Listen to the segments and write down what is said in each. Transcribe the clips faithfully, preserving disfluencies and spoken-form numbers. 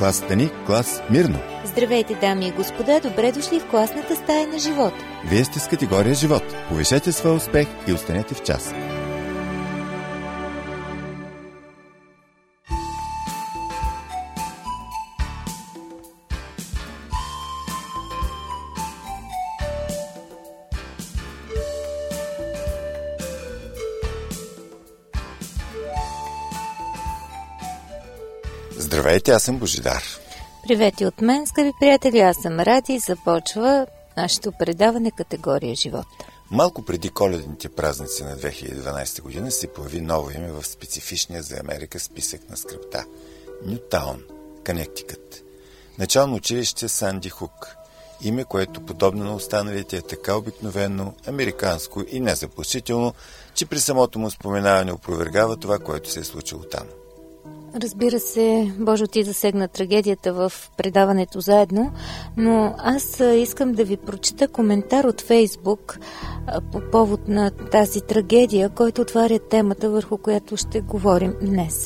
класата ни клас Мирно. Здравейте, дами и господа, добре дошли в класната стая на живот. Вие сте с категория живот. Повишете своя успех и останете в час. Здравейте, аз съм Божидар. Привет и от мен, скъпи приятели, аз съм Ради. Започва нашето предаване категория живот. Малко преди коледните празници на две хиляди и дванадесета година се появи ново име в специфичния за Америка списък на скръбта – Нютаун, Конектикът. Начално училище Санди Хук. Име, което подобно на останалите е така обикновено, американско и незаплашително, че при самото му споменаване опровергава това, което се е случило там. Разбира се, Божо, ти засегна трагедията в предаването заедно, но аз искам да ви прочета коментар от Фейсбук по повод на тази трагедия, който отваря темата, върху която ще говорим днес.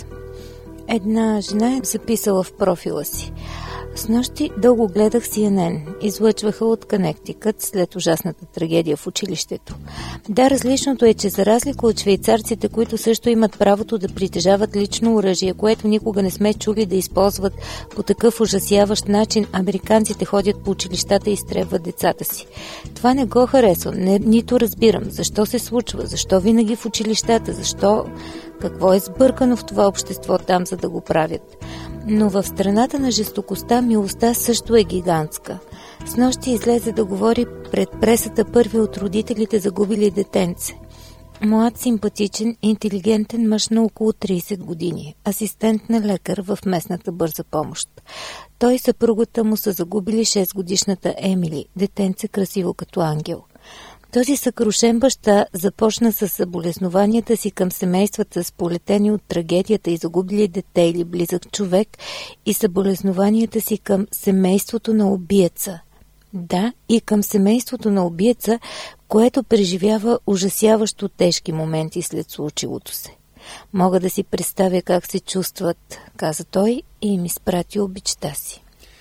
Една жена е записала в профила си: "Снощи дълго гледах Си Ен Ен. Излъчваха от Конектикът след ужасната трагедия в училището. Да, различното е, че за разлика от швейцарците, които също имат правото да притежават лично оръжие, което никога не сме чули да използват по такъв ужасяващ начин, американците ходят по училищата и изтребват децата си. Това не го харесвам, не, нито разбирам защо се случва, защо винаги в училищата, защо... Какво е сбъркано в това общество там, за да го правят? Но в страната на жестокостта милостта също е гигантска. Снощи излезе да говори пред пресата първи от родителите загубили детенце. Млад, симпатичен, интелигентен мъж на около тридесет години, асистент на лекар в местната бърза помощ. Той и съпругата му са загубили шестгодишната Емили, детенце красиво като ангел. Този съкрушен баща започна с съболезнованията си към семействата, сполетени от трагедията и загубили дете или близък човек, и съболезнованията си към семейството на убиеца. Да, и към семейството на убиеца, което преживява ужасяващо тежки моменти след случилото се. Мога да си представя как се чувстват, каза той, и им изпрати обичта си.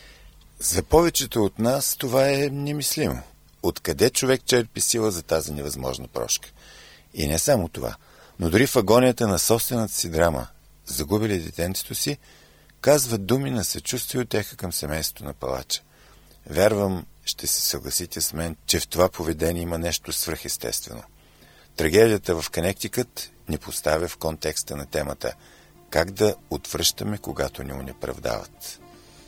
За повечето от нас това е немислимо. Откъде човек черпи сила за тази невъзможна прошка? И не само това, но дори в агонията на собствената си драма, загубили детенцето си, казват думи на съчувствие от теха към семейството на палача. Вярвам, ще се съгласите с мен, че в това поведение има нещо свръхестествено. Трагедията в Конектикът ни поставя в контекста на темата как да отвръщаме, когато ни онеправдават.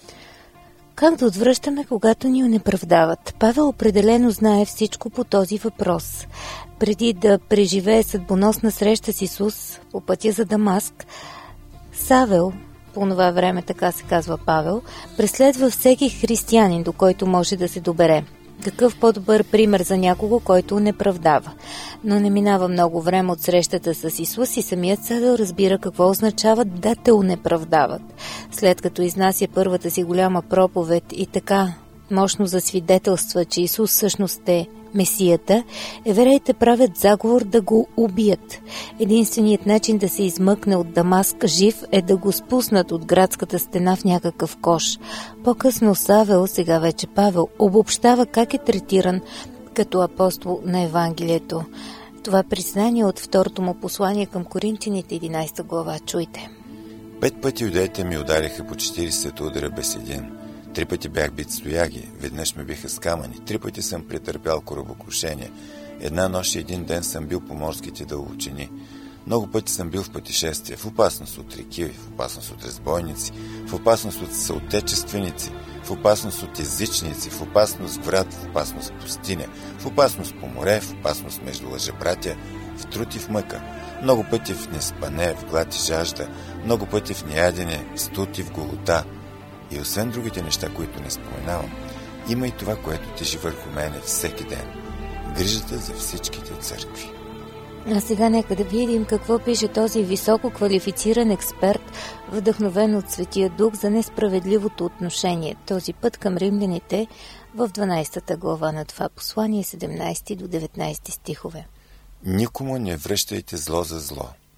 Как да отвръщаме, когато ни онеправдават? Павел определено знае всичко по този въпрос. Преди да преживее съдбоносна среща с Исус по пътя за Дамаск, Савел, по това време така се казва Павел, преследва всеки християнин, до който може да се добере. Какъв по-добър пример за някого, който онеправдава? Но не минава много време от срещата с Исус и самият Савел разбира какво означава да те онеправдават. След като изнася първата си голяма проповед и така мощно засвидетелства, че Исус всъщност е Месията, евреите правят заговор да го убият. Единственият начин да се измъкне от Дамаск жив е да го спуснат от градската стена в някакъв кош. По-късно Савел, сега вече Павел, обобщава как е третиран като апостол на Евангелието. Това признание от второто му послание към Коринтяните, единадесета глава. Чуйте. Пет пъти юдеите ми удариха по четиридесет удара без един. Три пъти бях бит с тояги, веднъж ме биха с камъни, три пъти съм претърпял корабокрушение, една нощ и един ден съм бил по морските дълбочини. Много пъти съм бил в пътешествие, в опасност от реки, в опасност от разбойници, в опасност от съотечественици, в опасност от езичници, в опасност в град, в опасност в пустиня, в опасност по море, в опасност между лъжебратя, в труд и в мъка. Много пъти в неспане, в глад и жажда, много пъти в неядене, в студ и в голота. И освен другите неща, които не споменавам, има и това, което тежи върху мене всеки ден. Грижата за всичките църкви. А сега нека да видим какво пише този високо квалифициран експерт, вдъхновен от Светия Дух, за несправедливото отношение, този път към римляните, в дванадесета глава на това послание, седемнадесети до деветнадесети стихове. Никому не връщайте зло за зло.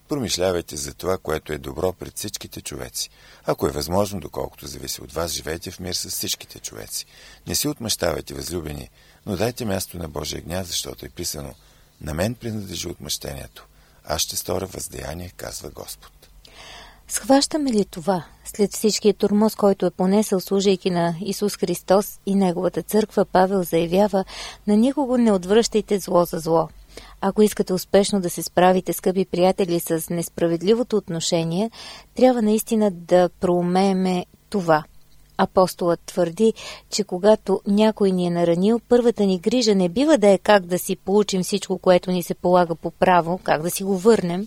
Промишлявайте за това, което е добро пред всичките човеци. Ако е възможно, доколкото зависи от вас, живейте в мир с всичките човеци. Не си отмъщавайте, възлюбени, но дайте място на Божия гняв, защото е писано: на мен принадлежи отмъщението. Аз ще сторя въздаяние, казва Господ. Схващаме ли това? След всичкия тормоз, който е понесъл, служейки на Исус Христос и Неговата църква, Павел заявява: на никого не отвръщайте зло за зло. Ако искате успешно да се справите, скъпи приятели, с несправедливото отношение, трябва наистина да проумееме това. Апостолът твърди, че когато някой ни е наранил, първата ни грижа не бива да е как да си получим всичко, което ни се полага по право, как да си го върнем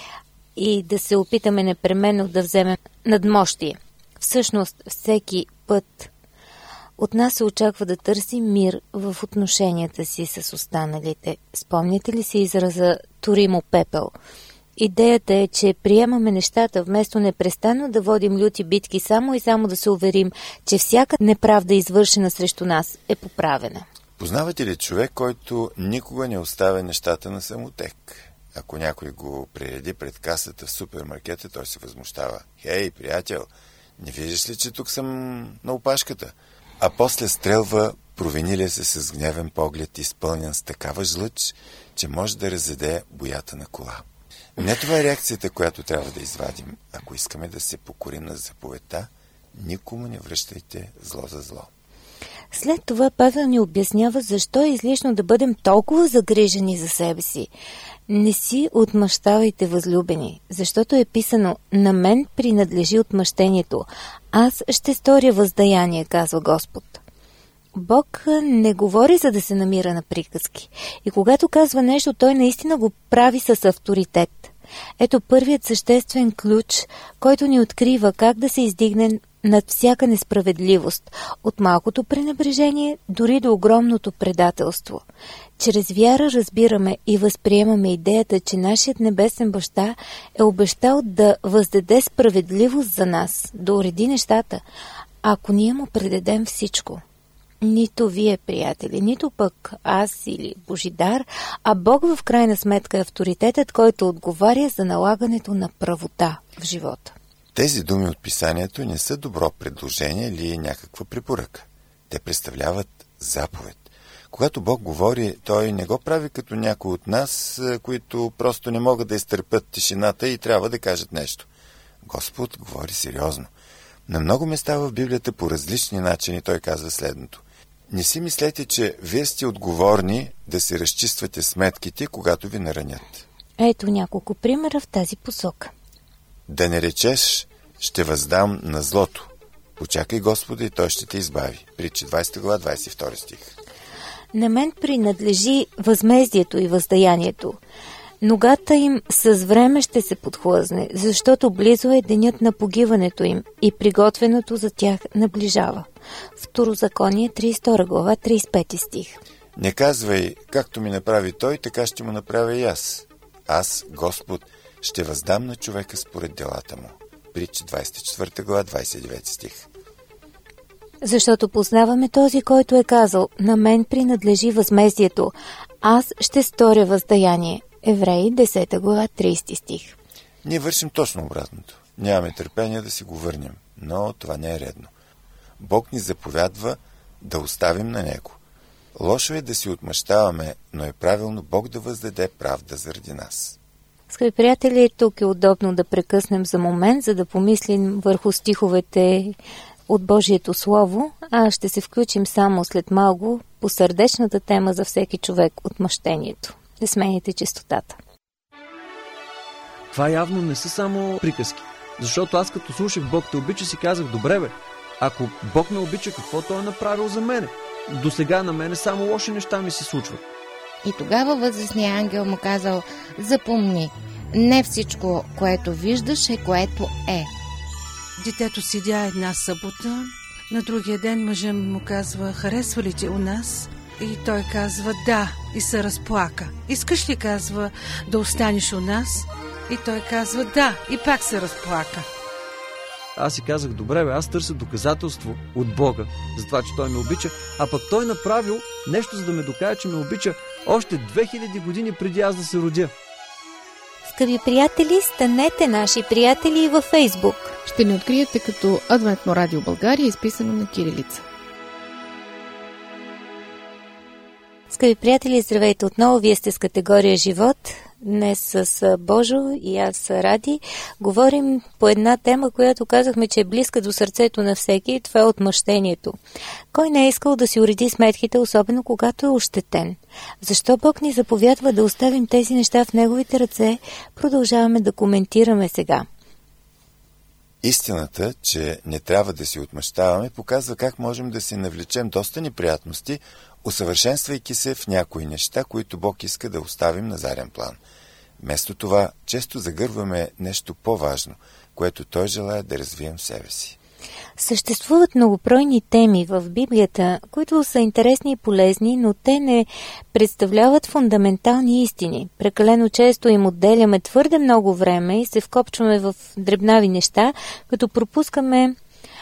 и да се опитаме непременно да вземем надмощие. Всъщност, всеки път от нас се очаква да търсим мир в отношенията си с останалите. Спомняте ли си израза «туримо пепел»? Идеята е, че приемаме нещата, вместо непрестанно да водим люти битки, само и само да се уверим, че всяка неправда, извършена срещу нас, е поправена. Познавате ли човек, който никога не оставя нещата на самотек? Ако някой го пререди пред касата в супермаркета, той се възмущава: «Хей, приятел, не виждаш ли, че тук съм на опашката?» А после стрелва провинилия се с гневен поглед, изпълнен с такава жлъч, че може да разяде боята на кола. Не това е реакцията, която трябва да извадим, ако искаме да се покорим на заповедта: никому не връщайте зло за зло. След това Павел ни обяснява защо е излишно да бъдем толкова загрижени за себе си. Не си отмъщавайте, възлюбени, защото е писано: на мен принадлежи отмъщението. Аз ще сторя въздаяние, казва Господ. Бог не говори за да се намира на приказки. И когато казва нещо, той наистина го прави с авторитет. Ето първият съществен ключ, който ни открива как да се издигне над всяка несправедливост, от малкото пренебрежение дори до огромното предателство. Чрез вяра разбираме и възприемаме идеята, че нашият небесен баща е обещал да въздаде справедливост за нас, да уреди нещата, ако ние му предадем всичко. Нито вие, приятели, нито пък аз или Божидар, а Бог в крайна сметка е авторитетът, който отговаря за налагането на правота в живота. Тези думи от писанието не са добро предложение или някаква препоръка. Те представляват заповед. Когато Бог говори, Той не го прави като някой от нас, които просто не могат да изтърпят тишината и трябва да кажат нещо. Господ говори сериозно. На много места в Библията по различни начини Той казва следното: не си мислете, че вие сте отговорни да си разчиствате сметките, когато ви наранят. Ето няколко примера в тази посока. Да не речеш: ще въздам на злото. Почакай Господа и Той ще те избави. Притчи двадесета глава, двадесет и втори стих. На мен принадлежи възмездието и въздаянието. Ногата им с време ще се подхлъзне, защото близо е денят на погиването им и приготвеното за тях наближава. Второзаконие, тридесет и втора глава, тридесет и пети стих. Не казвай: както ми направи той, така ще му направя и аз. Аз, Господ, ще въздам на човека според делата му. Притчи двадесет и четвърта глава, двадесет и девети стих. Защото познаваме този, който е казал: на мен принадлежи възмездието, аз ще сторя въздаяние. Евреи, десета глава, тридесети стих. Ние вършим точно обратното. Нямаме търпение да си го върнем, но това не е редно. Бог ни заповядва да оставим на Него. Лошо е да си отмъщаваме, но е правилно Бог да въздаде правда заради нас. Скъпи приятели, тук е удобно да прекъснем за момент, за да помислим върху стиховете от Божието Слово, а ще се включим само след малко по сърдечната тема за всеки човек – отмъщението. Не смените чистотата. Това явно не са само приказки. Защото аз като слушах Бог те обича, си казах: добре бе, ако Бог ме обича, какво Той е направил за мене? До сега на мене само лоши неща ми се случват. И тогава възрастният ангел му казал: запомни, не всичко, което виждаш, е което е. Детето седя една събота, на другия ден мъжът му казва: харесва ли те у нас? И той казва: да, и се разплака. Искаш ли, казва, да останеш у нас? И той казва: да, и пак се разплака. Аз си казах: добре бе, аз търся доказателство от Бога за това, че Той ме обича, а пък Той направил нещо, за да ме докаже, че ме обича още две хиляди години преди аз да се родя. Скъпи приятели, станете наши приятели и във Фейсбук. Ще ни откриете като Адвентно радио България, изписано на кирилица. Скъпи приятели, здравейте отново. Вие сте с категория Живот. Днес с Божо и аз Ради говорим по една тема, която казахме, че е близка до сърцето на всеки. Това е отмъщението. Кой не е искал да си уреди сметките, особено когато е ощетен? Защо Бог ни заповядва да оставим тези неща в Неговите ръце? Продължаваме да коментираме сега. Истината, че не трябва да си отмъщаваме, показва как можем да си навлечем доста неприятности, усъвършенствайки се в някои неща, които Бог иска да оставим на заден план. Вместо това, често загърваме нещо по-важно, което Той желая да развием в себе си. Съществуват многобройни теми в Библията, които са интересни и полезни, но те не представляват фундаментални истини. Прекалено често им отделяме твърде много време и се вкопчваме в дребнави неща, като пропускаме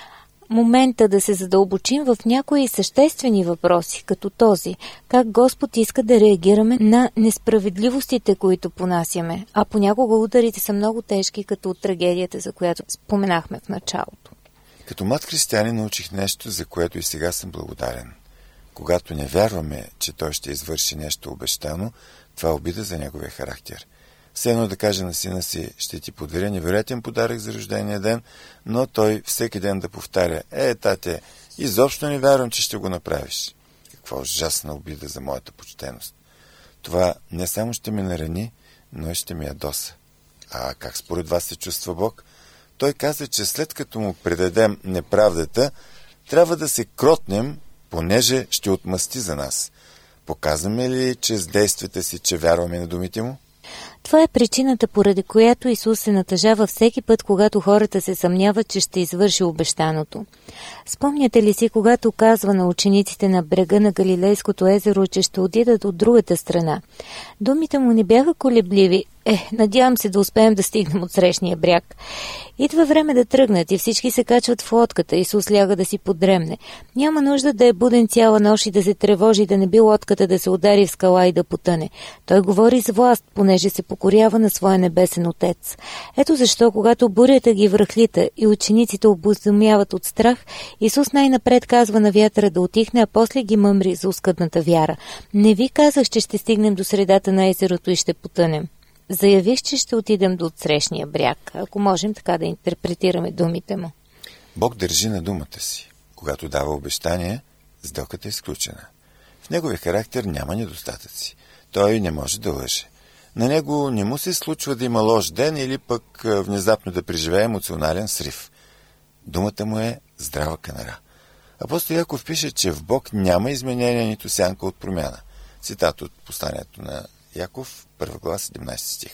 момента да се задълбочим в някои съществени въпроси, като този, как Господ иска да реагираме на несправедливостите, които понасяме, а понякога ударите са много тежки, като от трагедията, за която споменахме в началото. Като млад християнин научих нещо, за което и сега съм благодарен. Когато не вярваме, че Той ще извърши нещо обещано, това е обида за Неговия характер. Все едно да каже на сина си: ще ти подаря невероятен подарък за рождения ден, но той всеки ден да повтаря: е, тате, изобщо не вярвам, че ще го направиш. Каква ужасна обида за моята почтеност. Това не само ще ме нарани, но и ще ми ядоса. А как според вас се чувства Бог? Той каза, че след като му предадем неправдата, трябва да се кротнем, понеже ще отмъсти за нас. Показваме ли чрез действията си, че вярваме на думите му? Това е причината, поради която Исус се натъжава всеки път, когато хората се съмняват, че ще извърши обещаното. Спомняте ли си, когато казва на учениците на брега на Галилейското езеро, че ще отидат от другата страна? Думите му не бяха колебливи. Е, надявам се да успеем да стигнем от срещния бряг. Идва време да тръгнат и всички се качват в лодката. Исус ляга да си подремне. Няма нужда да е буден цяла нощ и да се тревожи, да не би лодката да се удари в скала и да потъне. Той говори с власт, понеже се покорява на своя небесен Отец. Ето защо, когато бурята ги връхлита и учениците обезумяват от страх, Исус най-напред казва на вятъра да утихне, а после ги мъмри за оскъдната вяра. Не ви казах, че ще стигнем до средата на езерото и ще потънем. Заявих, че ще отидем до отсрещния бряг, ако можем така да интерпретираме думите му. Бог държи на думата си. Когато дава обещание, сделката е изключена. В неговия характер няма недостатъци. Той не може да лъже. На него не му се случва да има лош ден или пък внезапно да преживее емоционален срив. Думата му е здрава канара. Апостол Яков пише, че в Бог няма изменение, нито сянка от промяна. Цитат от посланието на Яков, първа глава, седемнайсети стих.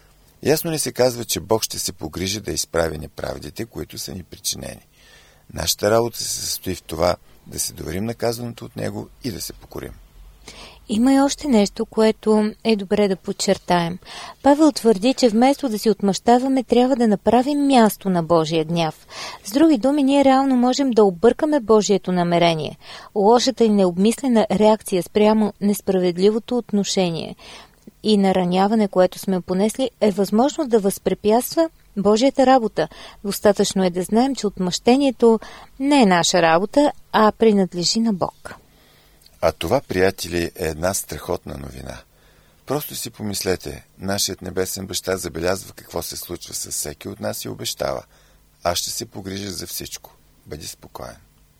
Ясно ни се казва, че Бог ще се погрижи да изправи неправдите, които са ни причинени. Нашата работа се състои в това да се доверим на казаното от Него и да се покорим. Има и още нещо, което е добре да подчертаем. Павел твърди, че вместо да си отмъщаваме, трябва да направим място на Божия гняв. С други думи, ние реално можем да объркаме Божието намерение. Лошата и необмислена реакция спрямо несправедливото отношение и нараняване, което сме понесли, е възможно да възпрепятства Божията работа. Достатъчно е да знаем, че отмъщението не е наша работа, а принадлежи на Бог. А това, приятели, е една страхотна новина. Просто си помислете, нашият небесен баща забелязва какво се случва с всеки от нас и обещава: аз ще се погрижа за всичко. Бъди спокоен.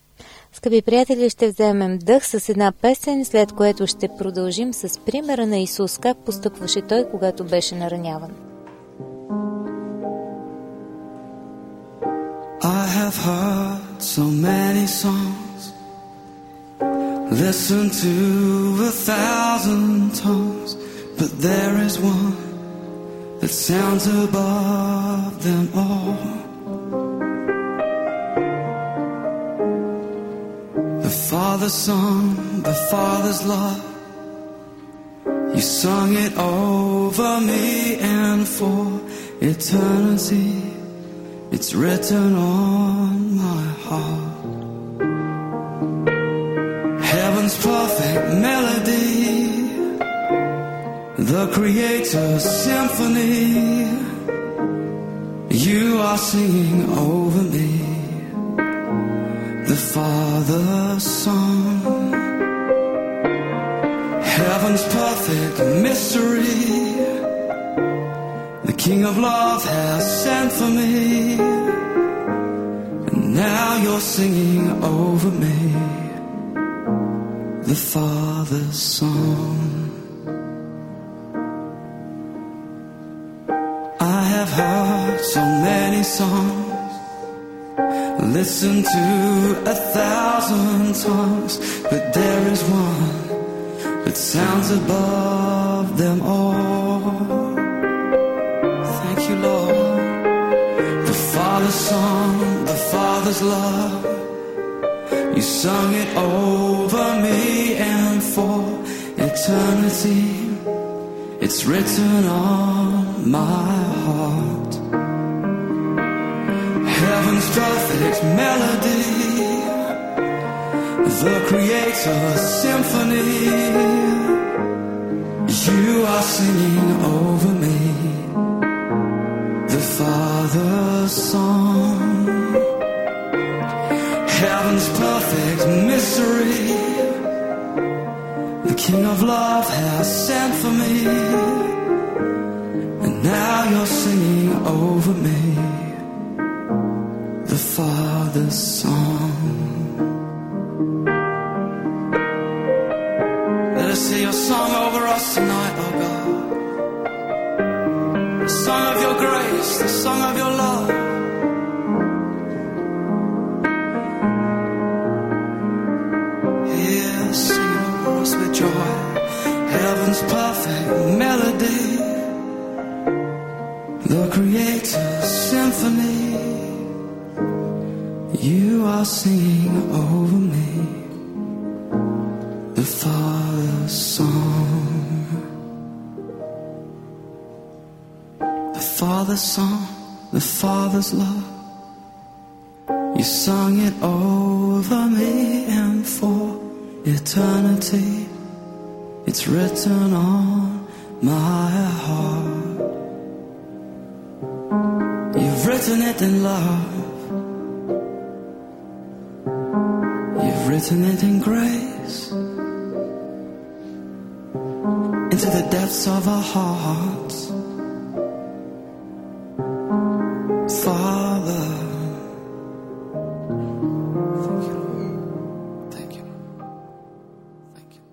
Скъпи приятели, ще вземем дъх с една песен, след което ще продължим с примера на Исус, как постъпваше Той, когато беше нараняван. I have heard so many songs, listen to a thousand tongues, but there is one that sounds above them all. The Father's song, the Father's love, you sung it over me and for eternity. It's written on my heart. Heaven's perfect melody, the Creator's symphony. You are singing over me, the Father's song. Heaven's perfect mystery, the King of love has sent for me, and now you're singing over me, the Father's song. I have heard so many songs, listened to a thousand tongues, but there is one that sounds above them all. Thank you, Lord. The Father's song, the Father's love, you sung it over me, and for eternity it's written on my heart. Heaven's perfect melody, the Creator's symphony. You are singing over me, the Father's song. Heaven's perfect mystery, the King of love has sent for me, and now you're singing over me, the Father's song. Let us hear your song over us tonight, oh God. The song of your grace, the song of your love. Here, sing over us with joy, heaven's perfect melody, the Creator's symphony. You are singing over me, the Father's song. The Father's song, the Father's love, you sung it over me, and for eternity it's written on my heart. You've written it in love, you've written it in grace, into the depths of our hearts. Father, thank you, Lord. Thank you, Lord. Thank you.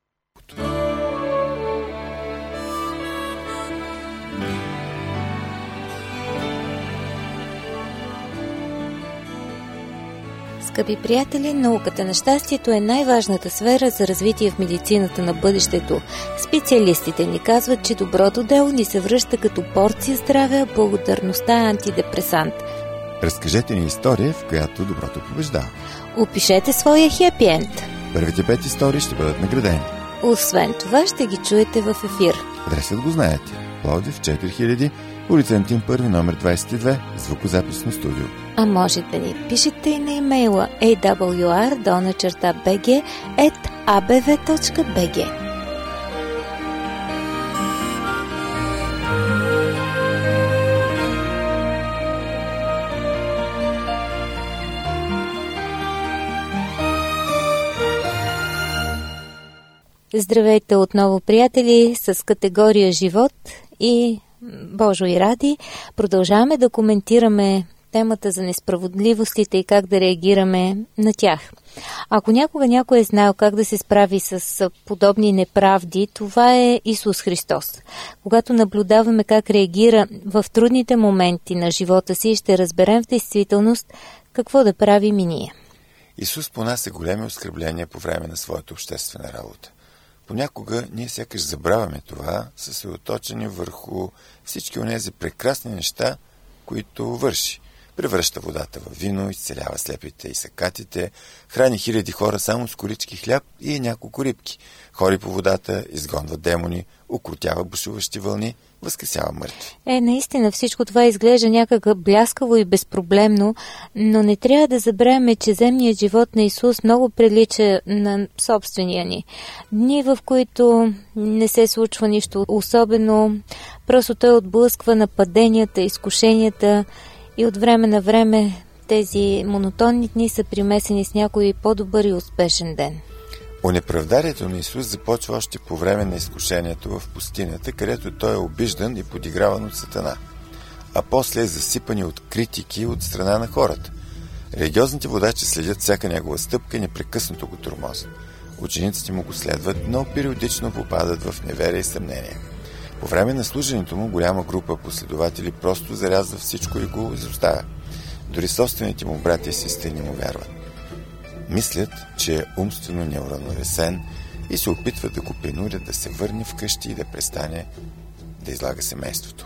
Скъпи приятели, науката на щастието е най-важната сфера за развитие в медицината на бъдещето. Специалистите ни казват, че доброто дело ни се връща като порция здраве, а благодарността е антидепресант. Разкажете ни история, в която доброто побеждава. Опишете своя хепи енд. Първите пет истории ще бъдат наградени. Освен това ще ги чуете в ефир. Адресът го знаете. Пловдив четири хиляди, улица Антим първи, номер двадесет и две, звукозаписно студио. А може да ни пишете и на имейла ей дабъл ю ар долна черта би джи ет а бе ви точка би джи. Здравейте отново, приятели, с категория живот и Божо и Ради. Продължаваме да коментираме темата за несправедливостите и как да реагираме на тях. Ако някога някой е знаел как да се справи с подобни неправди, това е Исус Христос. Когато наблюдаваме как реагира в трудните моменти на живота си, ще разберем в действителност какво да правим и ние. Исус понася големи оскърбления по време на своята обществена работа. Понякога ние сякаш забравяме това, съсредоточени върху всички онези прекрасни неща, които върши. Превръща водата в вино, изцелява слепите и сакатите, храни хиляди хора само с корички хляб и няколко рибки, хори по водата, изгонва демони, укротява бушуващи вълни, възкресява мъртви. Е, наистина всичко това изглежда някак бляскаво и безпроблемно, но не трябва да забравяме, че земният живот на Исус много прилича на собствения ни. Дни, в които не се случва нищо особено, просто той отблъсква нападенията, изкушенията и от време на време тези монотонни дни са примесени с някой по-добър и успешен ден. Онеправдарието на Исус започва още по време на изкушението в пустинята, където той е обиждан и подиграван от Сатана, а после е засипани от критики от страна на хората. Религиозните водачи следят всяка негова стъпка и непрекъснато го тормозят. Учениците му го следват, но периодично попадат в неверие и съмнение. По време на служенето му голяма група последователи просто зарязва всичко и го изоставя. Дори собствените му братя и сестри не му вярват. Мислят, че е умствено неуравновесен и се опитват да го принудят да се върне вкъщи и да престане да излага семейството.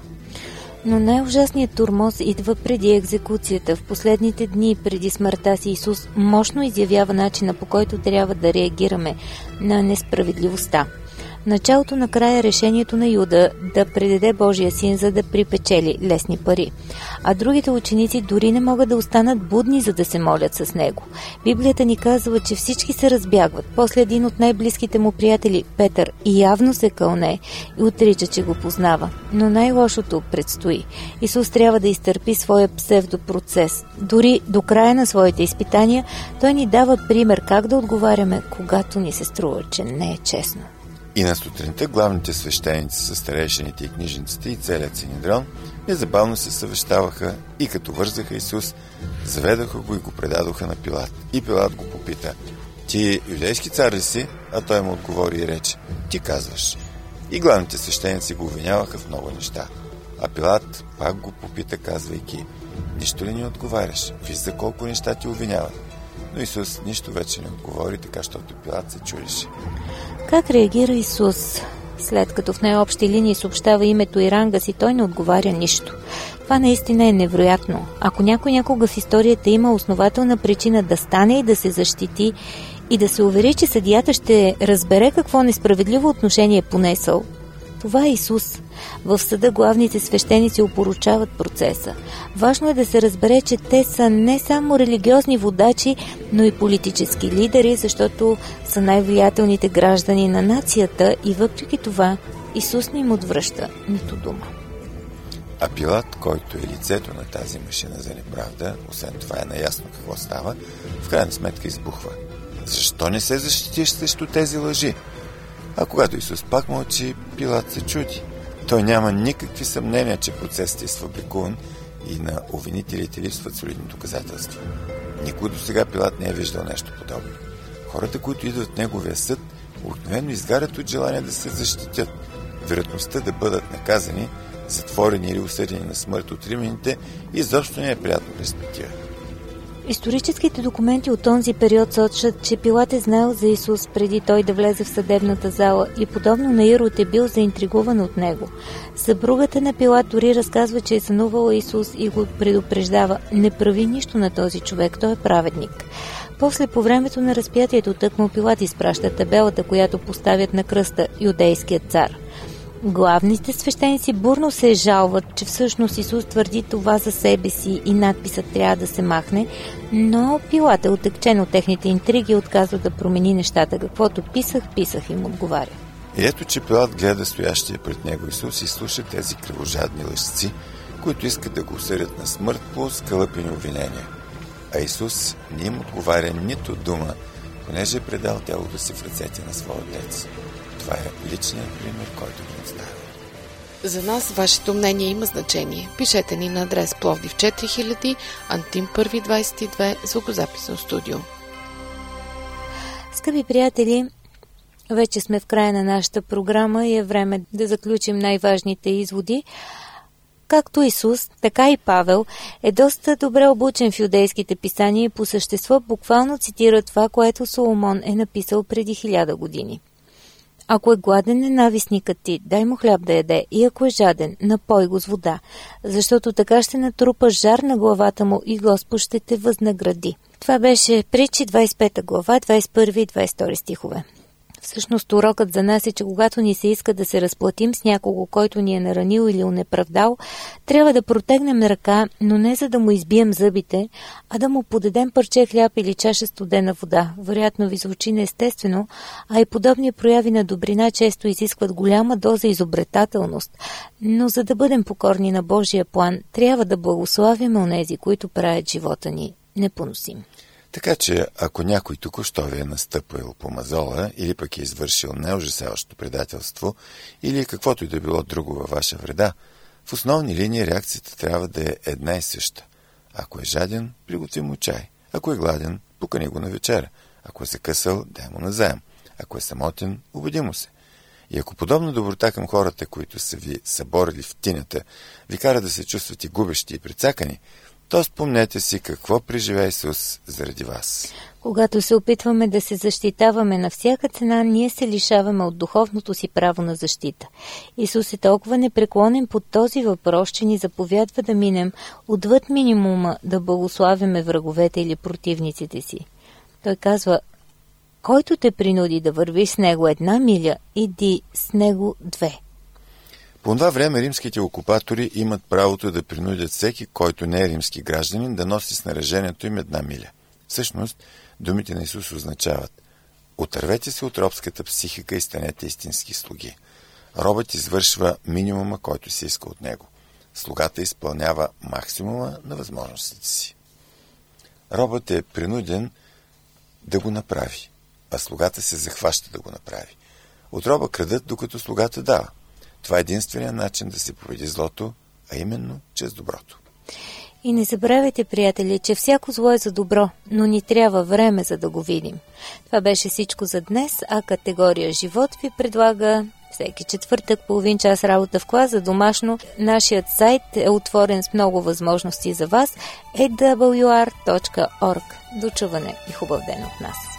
Но най-ужасният тормоз идва преди екзекуцията. В последните дни преди смъртта си Исус мощно изявява начина, по който трябва да реагираме на несправедливостта. В началото на края решението на Юда да предаде Божия син, за да припечели лесни пари. А другите ученици дори не могат да останат будни, за да се молят с него. Библията ни казва, че всички се разбягват. После един от най-близките му приятели, Петър, явно се кълне и отрича, че го познава. Но най-лошото предстои. Исус трябва да изтърпи своя псевдопроцес. Дори до края на своите изпитания той ни дава пример как да отговаряме, когато ни се струва, че не е честно. И на сутринта главните свещеници със старейшините и книжниците и целият Синедрон незабавно се съвещаваха и като вързаха Исус, заведоха го и го предадоха на Пилат. И Пилат го попита: ти юдейски цар ли си? А той му отговори и рече: ти казваш. И главните свещеници го обвиняваха в много неща. А Пилат пак го попита, казвайки: нищо ли ни отговаряш? Виж за колко неща ти обвиняват. Но Исус нищо вече не отговори, така щото Пилат се чудеше. Как реагира Исус? След като в най-общи линии съобщава името и ранга си, той не отговаря нищо. Това наистина е невероятно. Ако някой някога в историята има основателна причина да стане и да се защити и да се увери, че съдията ще разбере какво несправедливо отношение е понесъл, това е Исус. В съда главните свещеници опоручават процеса. Важно е да се разбере, че те са не само религиозни водачи, но и политически лидери, защото са най-влиятелните граждани на нацията и въпреки това Исус не им отвръща нито дума. А Пилат, който е лицето на тази машина за неправда, освен това е наясно какво става, в крайна сметка избухва: защо не се защитиш срещу тези лъжи? А когато Исус пак мълчи, Пилат се чуди. Той няма никакви съмнения, че процесът е сфабрикуван и на обвинителите липсват солидни доказателства. Никой до сега Пилат не е виждал нещо подобно. Хората, които идват в неговия съд, обикновено изгарят от желание да се защитят. Вероятността да бъдат наказани, затворени или осъдени на смърт от римляните изобщо не е приятно перспектива. Историческите документи от този период сочат, че Пилат е знаел за Исус преди той да влезе в съдебната зала и подобно на Ирод е бил заинтригуван от него. Съпругата на Пилат дори разказва, че е сънувала Исус и го предупреждава: не прави нищо на този човек, той е праведник. После, по времето на разпятието, тъкмо Пилат изпраща табелата, която поставят на кръста юдейският цар. Главните свещеници бурно се жалват, че всъщност Исус твърди това за себе си и надписът трябва да се махне, но Пилат е отекчен от техните интриги и отказва да промени нещата. Каквото писах, писах, им отговаря. И ето, че Пилат гледа стоящия пред него Исус и слуша тези кривожадни лъжци, които искат да го осъдят на смърт по скалъпени обвинения. А Исус не им отговаря нито дума, понеже е предал тялото си в ръцете на своя Отец. Това е личният пример, който ни оставя. За нас вашето мнение има значение. Пишете ни на адрес Пловдив четири хиляди, Антим първи двадесет и две, звукозаписно студио. Скъпи приятели, вече сме в края на нашата програма и е време да заключим най-важните изводи. Както Исус, така и Павел е доста добре обучен в юдейските писания и по същество буквално цитира това, което Соломон е написал преди хиляда години. Ако е гладен ненавистникът ти, дай му хляб да яде, и ако е жаден, напой го с вода, защото така ще натрупа жар на главата му и Господ ще те възнагради. Това беше Притчи двадесет и пета глава, двадесет и първи и двадесет и втори стихове. Всъщност урокът за нас е, че когато ни се иска да се разплатим с някого, който ни е наранил или унеправдал, трябва да протегнем ръка, но не за да му избием зъбите, а да му подадем парче хляб или чаша студена вода. Вероятно ви звучи неестествено, а и подобни прояви на добрина често изискват голяма доза изобретателност. Но за да бъдем покорни на Божия план, трябва да благославяме онези, които правят живота ни непоносим. Така че, ако някой току-що ви е настъпил по мазола или пък е извършил неужасяващо предателство или каквото и да било друго във ваша вреда, в основни линии реакцията трябва да е една и съща. Ако е жаден, приготви му чай. Ако е гладен, покани го на вечеря. Ако е закъсал, дай му назаем. Ако е самотен, убеди му се. И ако подобна доброта към хората, които са ви съборили в тинята, ви кара да се чувствате губещи и прецакани, то спомнете си какво преживя Исус заради вас. Когато се опитваме да се защитаваме на всяка цена, ние се лишаваме от духовното си право на защита. Исус е толкова непреклонен под този въпрос, че ни заповядва да минем отвъд минимума да благославяме враговете или противниците си. Той казва: който те принуди да вървиш с него една миля, иди с него две. По това време римските окупатори имат правото да принудят всеки, който не е римски гражданин, да носи снаряжението им една миля. Всъщност, думите на Исус означават: отървете се от робската психика и станете истински слуги. Робът извършва минимума, който се иска от него. Слугата изпълнява максимума на възможностите си. Робът е принуден да го направи, а слугата се захваща да го направи. От роба крадат, докато слугата дава. Това е единствения начин да се победи злото, а именно чрез доброто. И не забравяйте, приятели, че всяко зло е за добро, но ни трябва време, за да го видим. Това беше всичко за днес, а категория Живот ви предлага всеки четвъртък половин час работа в клас за домашно. Нашият сайт е отворен с много възможности за вас. е дабъл ю ар точка орг. До чуване и хубав ден от нас!